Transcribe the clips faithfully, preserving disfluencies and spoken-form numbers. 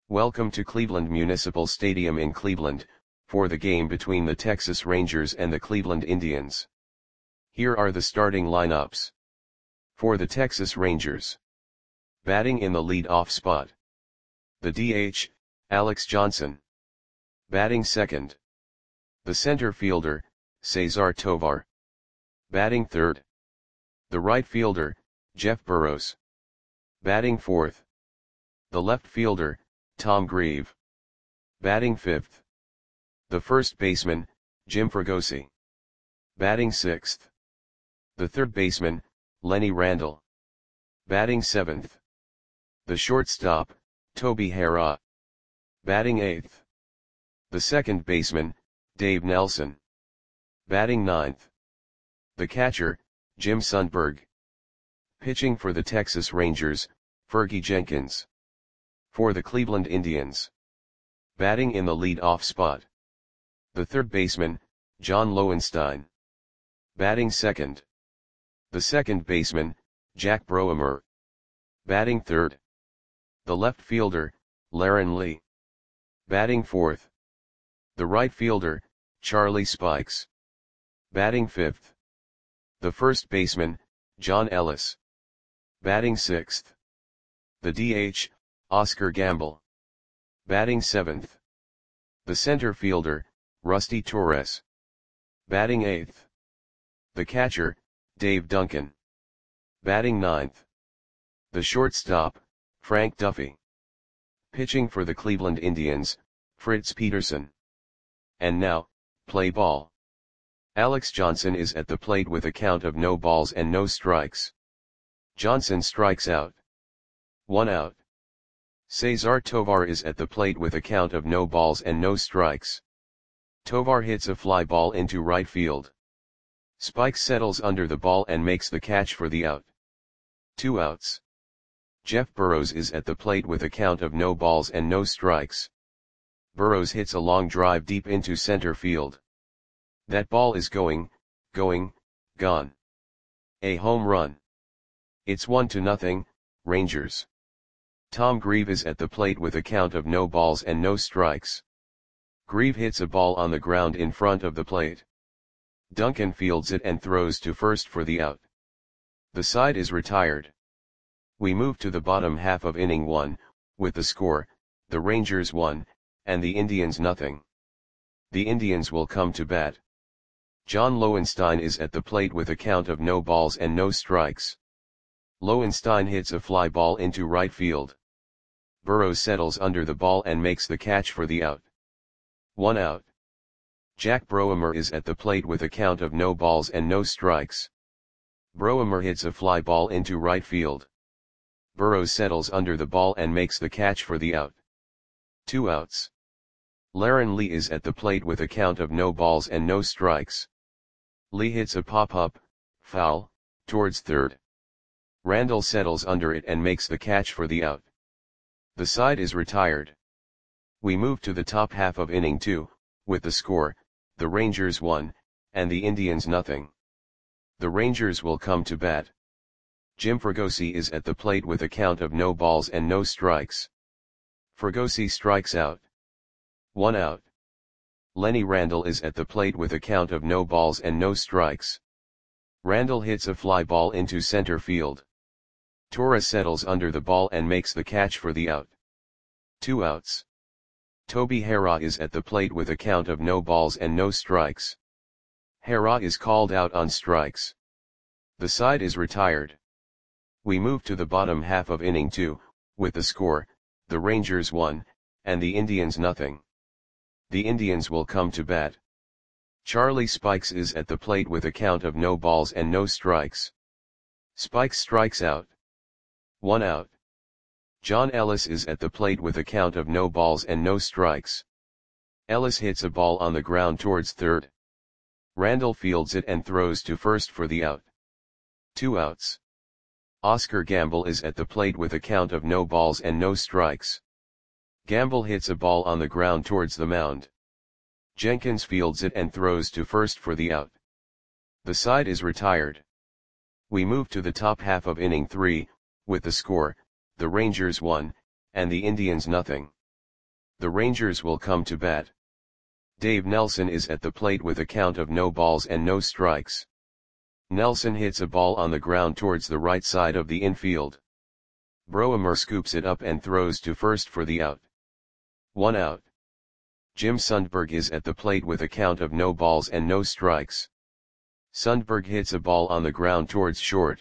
Welcome to Cleveland Municipal Stadium in Cleveland, for the game between the Texas Rangers and the Cleveland Indians. Here are the starting lineups. For the Texas Rangers. Batting in the lead-off spot. The D H, Alex Johnson. Batting second. The center fielder, Cesar Tovar. Batting third. The right fielder, Jeff Burroughs. Batting fourth. The left fielder, Tom Grieve. Batting fifth. The first baseman, Jim Fregosi. Batting sixth. The third baseman, Lenny Randle. Batting seventh. The shortstop, Toby Harrah. Batting eighth. The second baseman, Dave Nelson. Batting ninth. The catcher, Jim Sundberg. Pitching for the Texas Rangers, Fergie Jenkins. For the Cleveland Indians. Batting in the lead-off spot. The third baseman, John Lowenstein. Batting second. The second baseman, Jack Broemer. Batting third. The left fielder, Laren Lee. Batting fourth. The right fielder, Charlie Spikes. Batting fifth. The first baseman, John Ellis. Batting sixth. The D H, Oscar Gamble. Batting seventh. The center fielder, Rusty Torres. Batting eighth. The catcher, Dave Duncan. Batting ninth. The shortstop, Frank Duffy. Pitching for the Cleveland Indians, Fritz Peterson. And now, play ball. Alex Johnson is at the plate with a count of no balls and no strikes. Johnson strikes out. One out. Cesar Tovar is at the plate with a count of no balls and no strikes. Tovar hits a fly ball into right field. Spikes settles under the ball and makes the catch for the out. Two outs. Jeff Burroughs is at the plate with a count of no balls and no strikes. Burroughs hits a long drive deep into center field. That ball is going, going, gone. A home run. It's one to nothing, Rangers. Tom Grieve is at the plate with a count of no balls and no strikes. Grieve hits a ball on the ground in front of the plate. Duncan fields it and throws to first for the out. The side is retired. We move to the bottom half of inning one, with the score, the Rangers one, and the Indians nothing. The Indians will come to bat. John Lowenstein is at the plate with a count of no balls and no strikes. Lowenstein hits a fly ball into right field. Burroughs settles under the ball and makes the catch for the out. One out. Jack Broemer is at the plate with a count of no balls and no strikes. Broemer hits a fly ball into right field. Burroughs settles under the ball and makes the catch for the out. Two outs. Laren Lee is at the plate with a count of no balls and no strikes. Lee hits a pop-up, foul, towards third. Randle settles under it and makes the catch for the out. The side is retired. We move to the top half of inning two, with the score, the Rangers one, and the Indians nothing. The Rangers will come to bat. Jim Fregosi is at the plate with a count of no balls and no strikes. Fregosi strikes out. One out. Lenny Randle is at the plate with a count of no balls and no strikes. Randle hits a fly ball into center field. Torres settles under the ball and makes the catch for the out. Two outs. Toby Harrah is at the plate with a count of no balls and no strikes. Harrah is called out on strikes. The side is retired. We move to the bottom half of inning two, with the score, the Rangers one, and the Indians nothing. The Indians will come to bat. Charlie Spikes is at the plate with a count of no balls and no strikes. Spikes strikes out. One out. John Ellis is at the plate with a count of no balls and no strikes. Ellis hits a ball on the ground towards third. Randle fields it and throws to first for the out. Two outs. Oscar Gamble is at the plate with a count of no balls and no strikes. Gamble hits a ball on the ground towards the mound. Jenkins fields it and throws to first for the out. The side is retired. We move to the top half of inning three, with the score, the Rangers one, and the Indians nothing. The Rangers will come to bat. Dave Nelson is at the plate with a count of no balls and no strikes. Nelson hits a ball on the ground towards the right side of the infield. Broemer scoops it up and throws to first for the out. One out. Jim Sundberg is at the plate with a count of no balls and no strikes. Sundberg hits a ball on the ground towards short.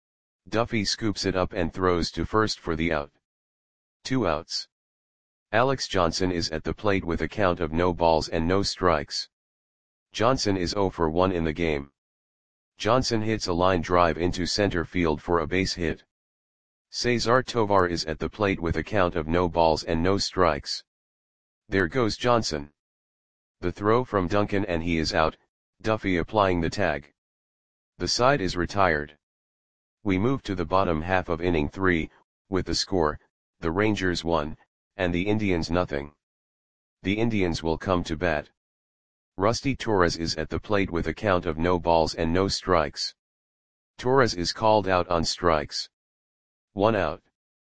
Duffy scoops it up and throws to first for the out. Two outs. Alex Johnson is at the plate with a count of no balls and no strikes. Johnson is oh for one in the game. Johnson hits a line drive into center field for a base hit. Cesar Tovar is at the plate with a count of no balls and no strikes. There goes Johnson. The throw from Duncan and he is out, Duffy applying the tag. The side is retired. We move to the bottom half of inning three, with the score, the Rangers one, and the Indians nothing. The Indians will come to bat. Rusty Torres is at the plate with a count of no balls and no strikes. Torres is called out on strikes. One out.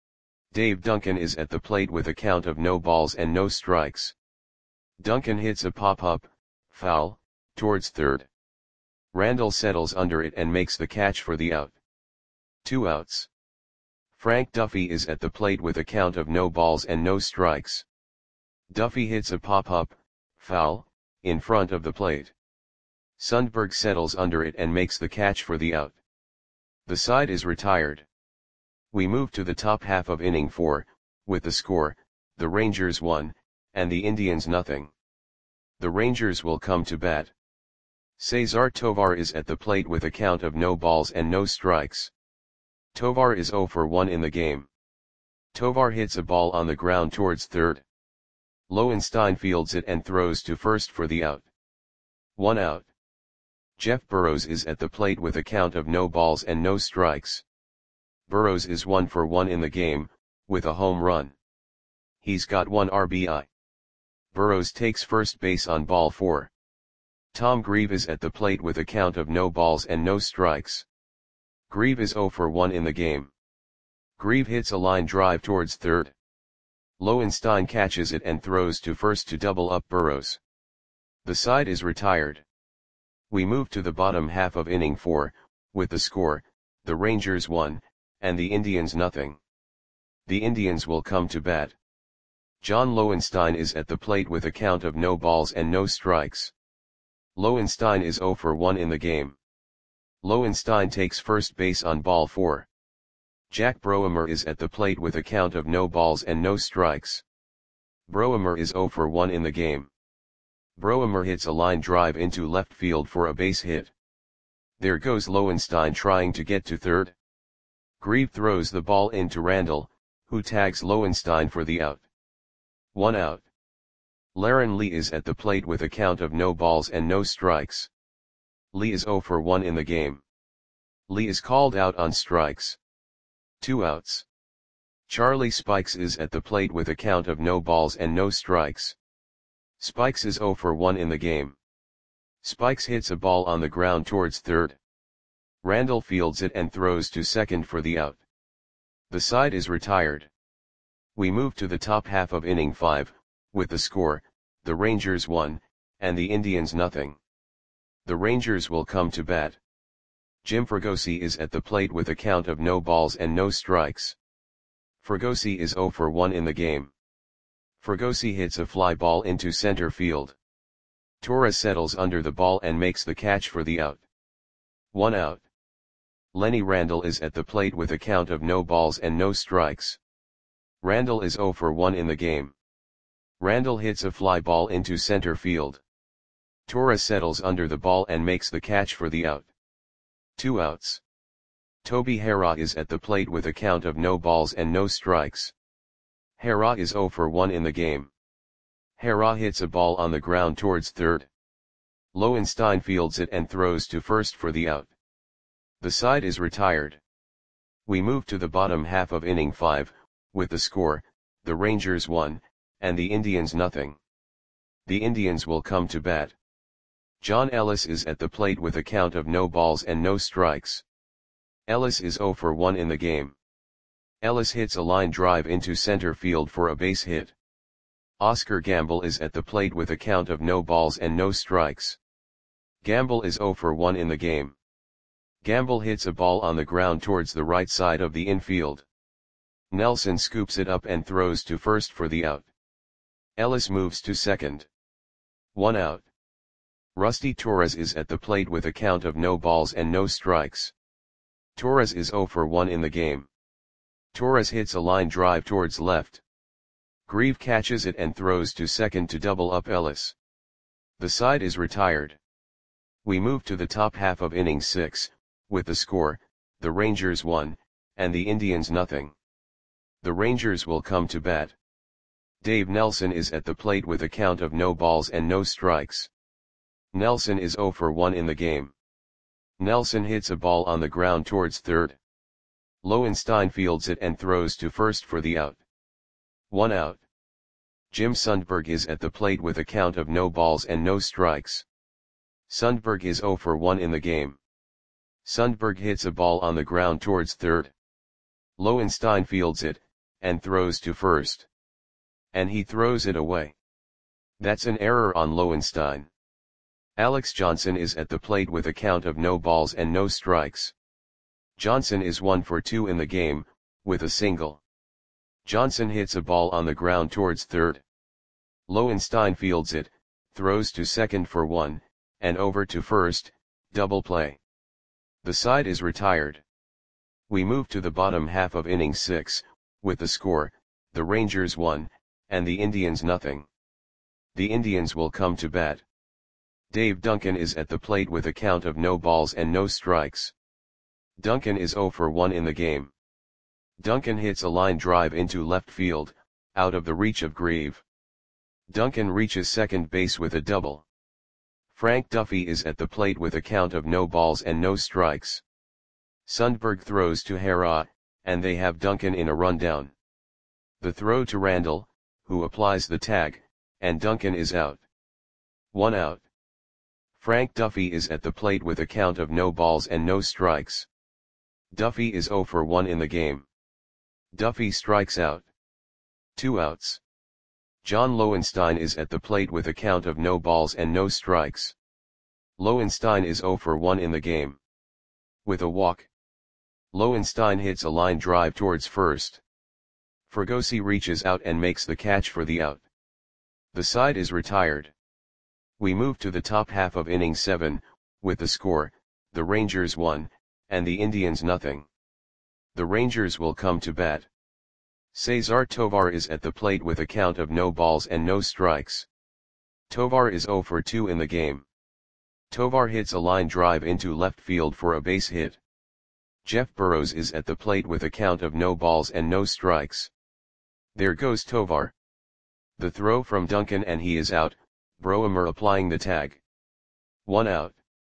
Dave Duncan is at the plate with a count of no balls and no strikes. Duncan hits a pop-up, foul, towards third. Randall settles under it and makes the catch for the out. Two outs. Frank Duffy is at the plate with a count of no balls and no strikes. Duffy hits a pop-up, foul, in front of the plate. Sundberg settles under it and makes the catch for the out. The side is retired. We move to the top half of inning four, with the score, the Rangers one, and the Indians nothing. The Rangers will come to bat. Cesar Tovar is at the plate with a count of no balls and no strikes. Tovar is oh for one in the game. Tovar hits a ball on the ground towards third. Lowenstein fields it and throws to first for the out. One out. Jeff Burrows is at the plate with a count of no balls and no strikes. Burrows is one for one in the game, with a home run. He's got one R B I. Burrows takes first base on ball four. Tom Grieve is at the plate with a count of no balls and no strikes. Grieve is oh for one in the game. Grieve hits a line drive towards third. Lowenstein catches it and throws to first to double up Burrows. The side is retired. We move to the bottom half of inning four, with the score, the Rangers one, and the Indians nothing. The Indians will come to bat. John Lowenstein is at the plate with a count of no balls and no strikes. Lowenstein is oh for one in the game. Lowenstein takes first base on ball four. Jack Broemer is at the plate with a count of no balls and no strikes. Broemer is oh for one in the game. Broemer hits a line drive into left field for a base hit. There goes Lowenstein trying to get to third. Grieve throws the ball into Randall, who tags Lowenstein for the out. One out. Laren Lee is at the plate with a count of no balls and no strikes. Lee is oh for one in the game. Lee is called out on strikes. Two outs. Charlie Spikes is at the plate with a count of no balls and no strikes. Spikes is oh for one in the game. Spikes hits a ball on the ground towards third. Randall fields it and throws to second for the out. The side is retired. We move to the top half of inning five, with the score, the Rangers one, and the Indians nothing. The Rangers will come to bat. Jim Fregosi is at the plate with a count of no balls and no strikes. Fregosi is oh for one in the game. Fregosi hits a fly ball into center field. Torres settles under the ball and makes the catch for the out. One out. Lenny Randall is at the plate with a count of no balls and no strikes. Randall is oh for one in the game. Randall hits a fly ball into center field. Torres settles under the ball and makes the catch for the out. Two outs. Toby Harrah is at the plate with a count of no balls and no strikes. Harrah is oh for one in the game. Harrah hits a ball on the ground towards third. Lowenstein fields it and throws to first for the out. The side is retired. We move to the bottom half of inning five, with the score, the Rangers one, and the Indians nothing. The Indians will come to bat. John Ellis is at the plate with a count of no balls and no strikes. Ellis is oh for one in the game. Ellis hits a line drive into center field for a base hit. Oscar Gamble is at the plate with a count of no balls and no strikes. Gamble is zero for one in the game. Gamble hits a ball on the ground towards the right side of the infield. Nelson scoops it up and throws to first for the out. Ellis moves to second. One out. Rusty Torres is at the plate with a count of no balls and no strikes. Torres is zero for one in the game. Torres hits a line drive towards left. Grieve catches it and throws to second to double up Ellis. The side is retired. We move to the top half of inning six, with the score, the Rangers one, and the Indians nothing. The Rangers will come to bat. Dave Nelson is at the plate with a count of no balls and no strikes. Nelson is zero for one in the game. Nelson hits a ball on the ground towards third. Lowenstein fields it and throws to first for the out. One out. Jim Sundberg is at the plate with a count of no balls and no strikes. Sundberg is zero for one in the game. Sundberg hits a ball on the ground towards third. Lowenstein fields it, and throws to first. And he throws it away. That's an error on Lowenstein. Alex Johnson is at the plate with a count of no balls and no strikes. Johnson is one for two in the game, with a single. Johnson hits a ball on the ground towards third. Lowenstein fields it, throws to second for one, and over to first, double play. The side is retired. We move to the bottom half of inning six, with the score, the Rangers one, and the Indians nothing. The Indians will come to bat. Dave Duncan is at the plate with a count of no balls and no strikes. Duncan is zero for one in the game. Duncan hits a line drive into left field, out of the reach of Grieve. Duncan reaches second base with a double. Frank Duffy is at the plate with a count of no balls and no strikes. Sundberg throws to Hara, and they have Duncan in a rundown. The throw to Randall, who applies the tag, and Duncan is out. One out. Frank Duffy is at the plate with a count of no balls and no strikes. Duffy is zero for one in the game. Duffy strikes out. Two outs. John Lowenstein is at the plate with a count of no balls and no strikes. Lowenstein is zero for one in the game. With a walk. Lowenstein hits a line drive towards first. Fregosi reaches out and makes the catch for the out. The side is retired. We move to the top half of inning seven, with the score, the Rangers one, and the Indians nothing. The Rangers will come to bat. Cesar Tovar is at the plate with a count of no balls and no strikes. Tovar is zero for two in the game. Tovar hits a line drive into left field for a base hit. Jeff Burrows is at the plate with a count of no balls and no strikes. There goes Tovar. The throw from Duncan and he is out, Broemer applying the tag. One out.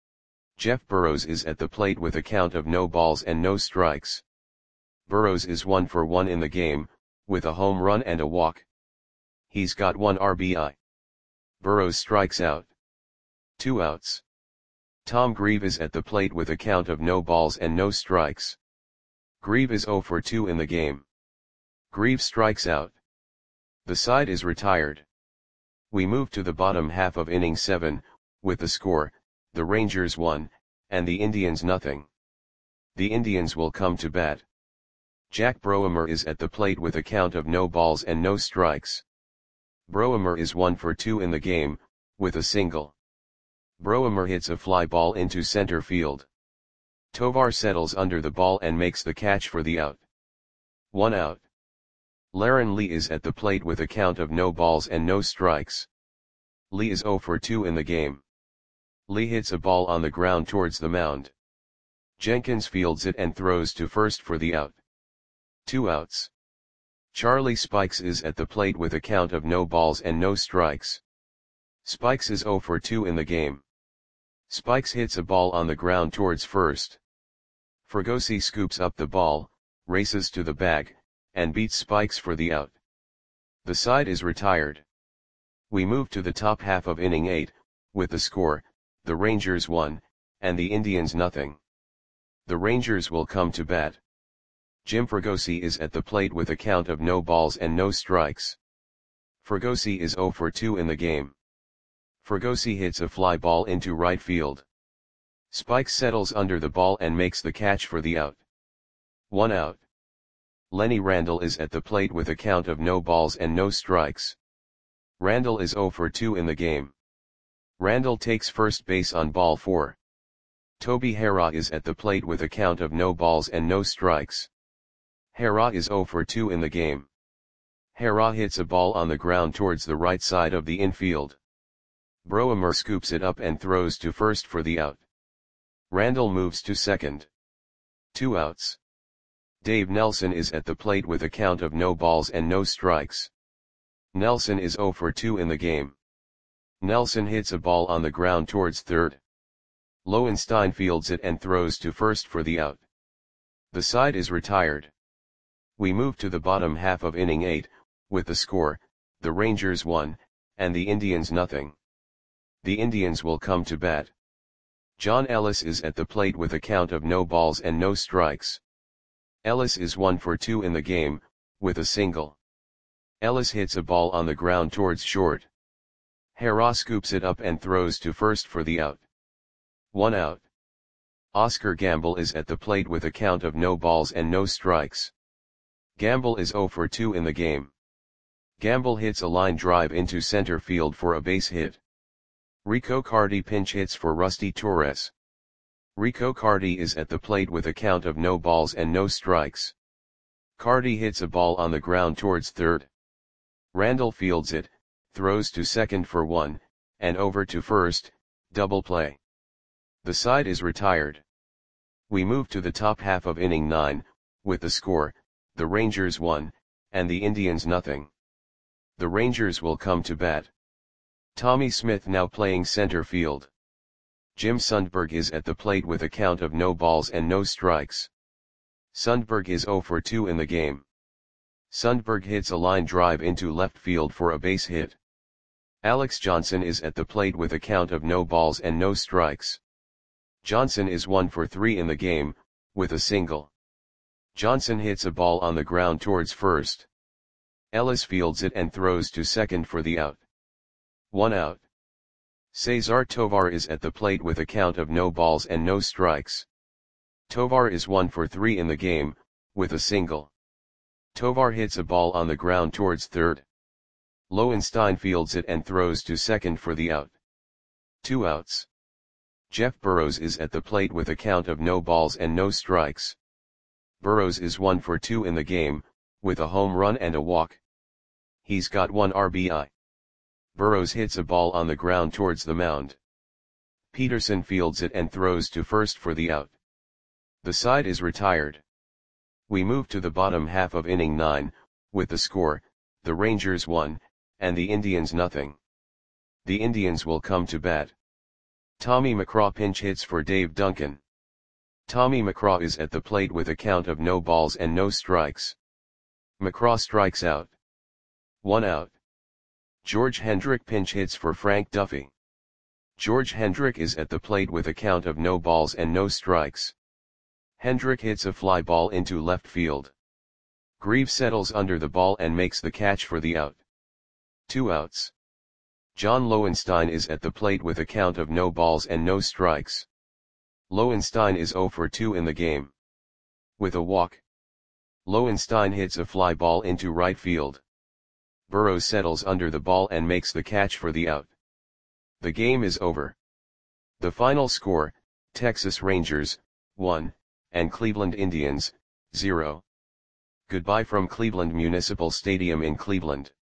Jeff Burrows is at the plate with a count of no balls and no strikes. Burrows is one for one in the game, with a home run and a walk. He's got one R B I. Burrows strikes out. Two outs. Tom Grieve is at the plate with a count of no balls and no strikes. Grieve is zero for two in the game. Grieve strikes out. The side is retired. We move to the bottom half of inning seven, with the score, the Rangers one, and the Indians nothing. The Indians will come to bat. Jack Broemer is at the plate with a count of no balls and no strikes. Broemer is one for two in the game, with a single. Broemer hits a fly ball into center field. Tovar settles under the ball and makes the catch for the out. One out. Laren Lee is at the plate with a count of no balls and no strikes. Lee is zero for two in the game. Lee hits a ball on the ground towards the mound. Jenkins fields it and throws to first for the out. Two outs. Charlie Spikes is at the plate with a count of no balls and no strikes. Spikes is zero for two in the game. Spikes hits a ball on the ground towards first. Fregosi scoops up the ball, races to the bag, and beats Spikes for the out. The side is retired. We move to the top half of inning eight, with the score, the Rangers one, and the Indians nothing. The Rangers will come to bat. Jim Fregosi is at the plate with a count of no balls and no strikes. Fregosi is zero for two in the game. Fregosi hits a fly ball into right field. Spike settles under the ball and makes the catch for the out. One out. Lenny Randle is at the plate with a count of no balls and no strikes. Randle is zero for two in the game. Randle takes first base on ball four. Toby Harrah is at the plate with a count of no balls and no strikes. Harrah is zero for two in the game. Harrah hits a ball on the ground towards the right side of the infield. Broemer scoops it up and throws to first for the out. Randle moves to second. Two outs. Dave Nelson is at the plate with a count of no balls and no strikes. Nelson is zero for two in the game. Nelson hits a ball on the ground towards third. Lowenstein fields it and throws to first for the out. The side is retired. We move to the bottom half of inning eight, with the score, the Rangers one, and the Indians nothing. The Indians will come to bat. John Ellis is at the plate with a count of no balls and no strikes. Ellis is one for two in the game, with a single. Ellis hits a ball on the ground towards short. Harrah scoops it up and throws to first for the out. One out. Oscar Gamble is at the plate with a count of no balls and no strikes. Gamble is zero for two in the game. Gamble hits a line drive into center field for a base hit. Rico Cardi pinch hits for Rusty Torres. Rico Cardi is at the plate with a count of no balls and no strikes. Cardi hits a ball on the ground towards third. Randle fields it, throws to second for one, and over to first, double play. The side is retired. We move to the top half of inning nine, with the score, the Rangers one, and the Indians nothing. The Rangers will come to bat. Tommy Smith now playing center field. Jim Sundberg is at the plate with a count of no balls and no strikes. Sundberg is zero for two in the game. Sundberg hits a line drive into left field for a base hit. Alex Johnson is at the plate with a count of no balls and no strikes. Johnson is one for three in the game, with a single. Johnson hits a ball on the ground towards first. Ellis fields it and throws to second for the out. One out. Cesar Tovar is at the plate with a count of no balls and no strikes. Tovar is one for three in the game, with a single. Tovar hits a ball on the ground towards third. Lowenstein fields it and throws to second for the out. Two outs. Jeff Burrows is at the plate with a count of no balls and no strikes. Burrows is one for two in the game, with a home run and a walk. He's got one R B I. Burrows hits a ball on the ground towards the mound. Peterson fields it and throws to first for the out. The side is retired. We move to the bottom half of inning nine, with the score, the Rangers one, and the Indians nothing. The Indians will come to bat. Tommy McCraw pinch hits for Dave Duncan. Tommy McCraw is at the plate with a count of no balls and no strikes. McCraw strikes out. One out. George Hendrick pinch hits for Frank Duffy. George Hendrick is at the plate with a count of no balls and no strikes. Hendrick hits a fly ball into left field. Grieve settles under the ball and makes the catch for the out. Two outs. John Lowenstein is at the plate with a count of no balls and no strikes. Lowenstein is zero for two in the game. With a walk. Lowenstein hits a fly ball into right field. Burrows settles under the ball and makes the catch for the out. The game is over. The final score, Texas Rangers, one, and Cleveland Indians, zero. Goodbye from Cleveland Municipal Stadium in Cleveland.